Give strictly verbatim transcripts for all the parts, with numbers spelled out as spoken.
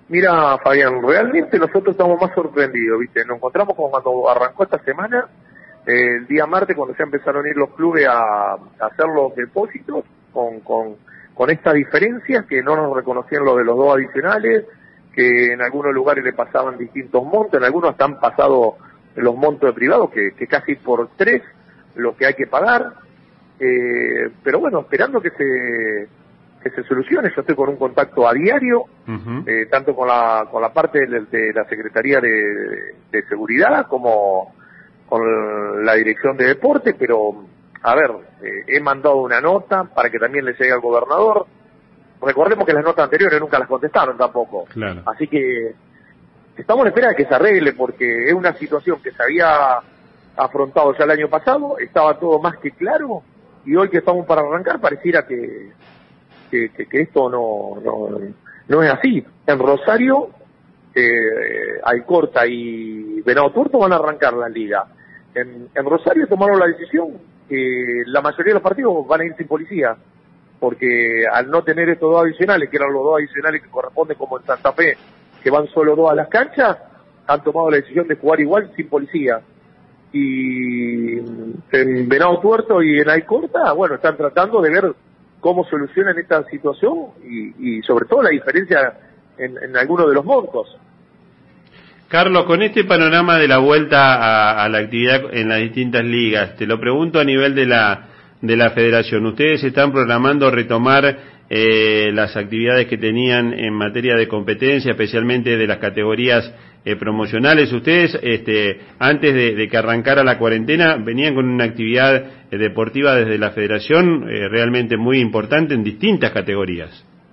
Mira, Fabián, realmente nosotros estamos más sorprendidos, ¿viste? Nos encontramos con cuando arrancó esta semana, eh, el día martes, cuando ya empezaron a ir los clubes a, a hacer los depósitos, con, con, con esta diferencia, que no nos reconocían lo de los dos adicionales, que en algunos lugares le pasaban distintos montos, en algunos hasta han pasado los montos de privados, que, que casi por tres lo que hay que pagar, eh, pero bueno, esperando que se... que se solucione. Yo estoy con un contacto a diario, uh-huh. eh, tanto con la con la parte de, de la Secretaría de, de Seguridad como con la Dirección de Deporte, pero a ver, eh, he mandado una nota para que también le llegue al gobernador. Recordemos que las notas anteriores nunca las contestaron tampoco, claro. Así que estamos en espera de que se arregle, porque es una situación que se había afrontado ya el año pasado, estaba todo más que claro, y hoy que estamos para arrancar pareciera que Que, que, que esto no, no no es así. En Rosario, eh, Alcorta y Venado Tuerto van a arrancar la liga. En, en Rosario tomaron la decisión que la mayoría de los partidos van a ir sin policía, porque al no tener estos dos adicionales, que eran los dos adicionales que corresponden como en Santa Fe, que van solo dos a las canchas, han tomado la decisión de jugar igual sin policía. Y en Venado Tuerto y en Alcorta, bueno, están tratando de ver cómo solucionan esta situación y, y sobre todo la diferencia en, en algunos de los montos. Carlos, con este panorama de la vuelta a, a la actividad en las distintas ligas, te lo pregunto a nivel de la de la federación, ¿ustedes están programando retomar eh, las actividades que tenían en materia de competencia, especialmente de las categorías eh, promocionales? Ustedes, este, antes de, de que arrancara la cuarentena, venían con una actividad eh, deportiva desde la federación eh, realmente muy importante en distintas categorías.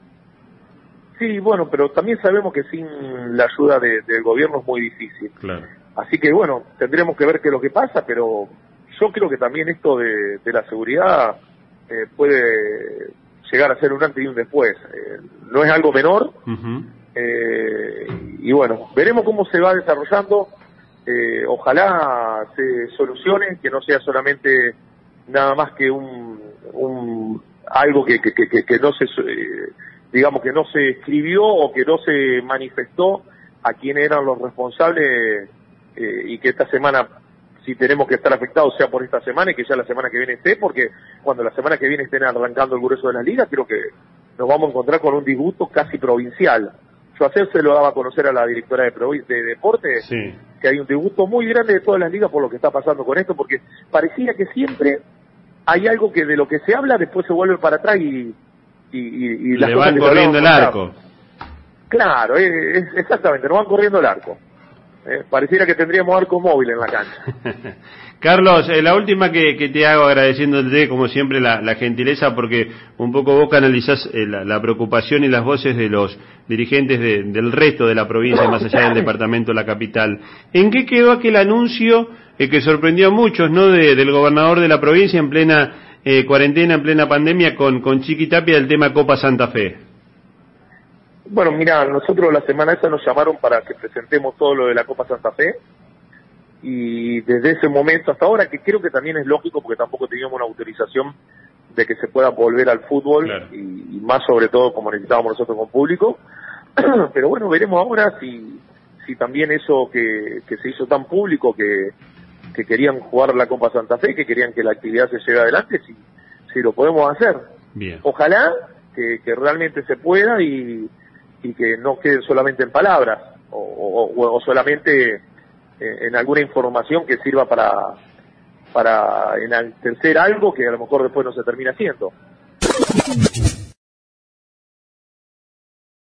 Sí, bueno, pero también sabemos que sin la ayuda de, del gobierno es muy difícil. Claro. Así que bueno, tendremos que ver qué es lo que pasa, pero yo creo que también esto de, de la seguridad eh, puede llegar a ser un antes y un después. Eh, no es algo menor. Uh-huh. Eh, y bueno, veremos cómo se va desarrollando. Eh, ojalá se solucione, que no sea solamente nada más que un, un algo que, que, que, que no se eh, digamos que no se escribió o que no se manifestó a quién eran los responsables, eh, y que esta semana, si tenemos que estar afectados, sea por esta semana y que ya la semana que viene esté, porque cuando la semana que viene estén arrancando el grueso de las ligas, creo que nos vamos a encontrar con un disgusto casi provincial. Yo ayer se lo daba a conocer a la directora de, Provi- de Deporte, sí. que hay un disgusto muy grande de todas las ligas por lo que está pasando con esto, porque parecía que siempre hay algo que de lo que se habla después se vuelve para atrás y y, y, y las le cosas van que corriendo el arco. Claro, es, es, exactamente, nos van corriendo el arco. Eh, pareciera que tendríamos arco móvil en la cancha. Carlos, eh, la última que, que te hago, agradeciéndote como siempre la, la gentileza, porque un poco vos canalizás eh, la, la preocupación y las voces de los dirigentes de, del resto de la provincia, más allá del departamento, la capital. ¿En qué quedó aquel anuncio eh, que sorprendió a muchos, no, de, del gobernador de la provincia en plena eh, cuarentena, en plena pandemia, con, con Chiqui Tapia, del tema Copa Santa Fe? Bueno, mira, nosotros la semana esa nos llamaron para que presentemos todo lo de la Copa Santa Fe, y desde ese momento hasta ahora, que creo que también es lógico porque tampoco teníamos una autorización de que se pueda volver al fútbol, claro. y, y más sobre todo como necesitábamos nosotros con público, pero bueno, veremos ahora si si también eso que, que se hizo tan público, que, que querían jugar la Copa Santa Fe, que querían que la actividad se lleve adelante, si, si lo podemos hacer. Bien. Ojalá que, que realmente se pueda y y que no queden solamente en palabras o, o, o solamente en alguna información que sirva para para enaltecer algo que a lo mejor después no se termina haciendo.